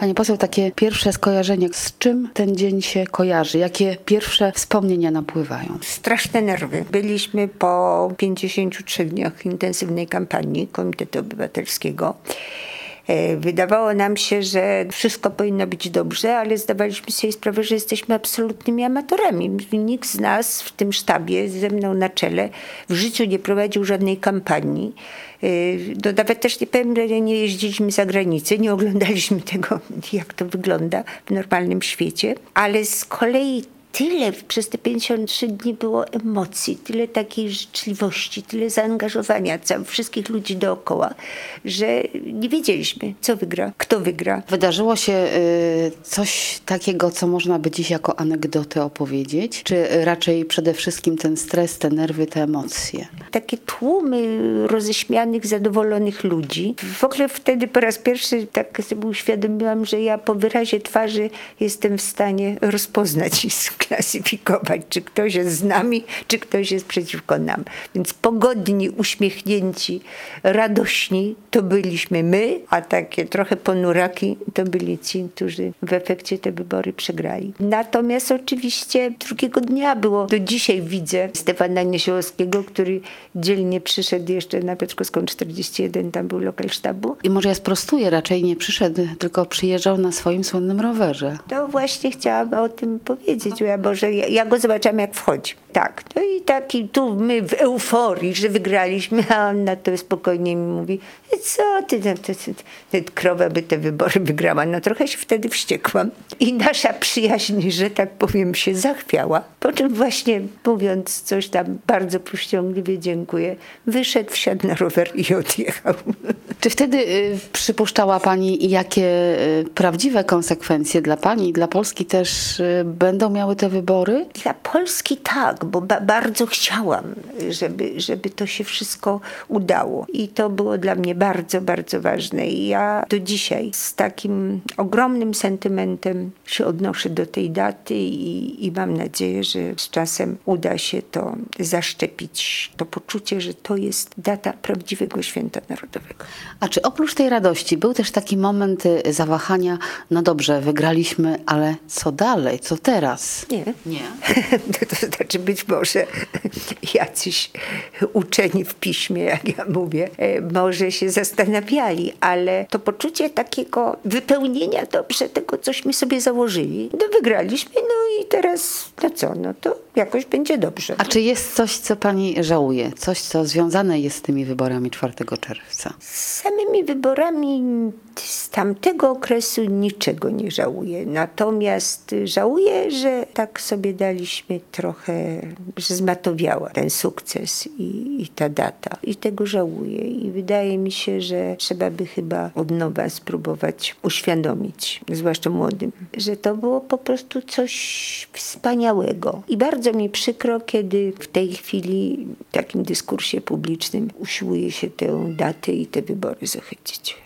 Pani poseł, takie pierwsze skojarzenie, z czym ten dzień się kojarzy? Jakie pierwsze wspomnienia napływają? Straszne nerwy. Byliśmy po 53 dniach intensywnej kampanii Komitetu Obywatelskiego. Wydawało nam się, że wszystko powinno być dobrze, ale zdawaliśmy sobie sprawę, że jesteśmy absolutnymi amatorami. Nikt z nas w tym sztabie, ze mną na czele, w życiu nie prowadził żadnej kampanii. Nawet też nie powiem, że nie jeździliśmy za granicę, nie oglądaliśmy tego, jak to wygląda w normalnym świecie, ale z kolei tyle przez te 53 dni było emocji, tyle takiej życzliwości, tyle zaangażowania wszystkich ludzi dookoła, że nie wiedzieliśmy, co wygra, kto wygra. Wydarzyło się coś takiego, co można by dziś jako anegdotę opowiedzieć? Czy raczej przede wszystkim ten stres, te nerwy, te emocje? Takie tłumy roześmianych, zadowolonych ludzi. W ogóle wtedy po raz pierwszy tak sobie uświadomiłam, że ja po wyrazie twarzy jestem w stanie rozpoznać i klasyfikować, czy ktoś jest z nami, czy ktoś jest przeciwko nam. Więc pogodni, uśmiechnięci, radośni to byliśmy my, a takie trochę ponuraki to byli ci, którzy w efekcie te wybory przegrali. Natomiast oczywiście drugiego dnia było, do dzisiaj widzę Stefana Niesiołowskiego, który dzielnie przyszedł jeszcze na Piotrkowską 41, tam był lokal sztabu. I może ja sprostuję, raczej nie przyszedł, tylko przyjeżdżał na swoim słynnym rowerze. To właśnie chciałam o tym powiedzieć, Boże, ja go zobaczyłam, jak wchodzi. Tak, no i taki tu my w euforii, że wygraliśmy, a on na to spokojnie mi mówi, co ty krowa by te wybory wygrała. No trochę się wtedy wściekłam. I nasza przyjaźń, że tak powiem, się zachwiała. Po czym właśnie mówiąc coś tam bardzo powściągliwie dziękuję, wyszedł, wsiadł na rower i odjechał. Czy wtedy przypuszczała Pani, jakie prawdziwe konsekwencje dla Pani i dla Polski też będą miały te wybory? Dla Polski tak, bo bardzo chciałam, żeby to się wszystko udało. I to było dla mnie bardzo, bardzo ważne. I ja do dzisiaj z takim ogromnym sentymentem się odnoszę do tej daty i mam nadzieję, że z czasem uda się to zaszczepić, to poczucie, że to jest data prawdziwego święta narodowego. A czy oprócz tej radości był też taki moment zawahania, no dobrze, wygraliśmy, ale co dalej, co teraz? Nie. To znaczy być może jacyś uczeni w piśmie, jak ja mówię, może się zastanawiali, ale to poczucie takiego wypełnienia dobrze tego, cośmy sobie założyli. No wygraliśmy, no i teraz co, no to jakoś będzie dobrze. A czy jest coś, co Pani żałuje? Coś, co związane jest z tymi wyborami 4 czerwca? Z samymi wyborami z tamtego okresu niczego nie żałuję. Natomiast żałuję, że tak sobie daliśmy trochę, że zmatowiała ten sukces i ta data. I tego żałuję. I wydaje mi się, że trzeba by chyba od nowa spróbować uświadomić, zwłaszcza młodym, że to było po prostu coś wspaniałego. I bardzo mi przykro, kiedy w tej chwili w takim dyskursie publicznym usiłuje się tę datę i te wybory zachęcić.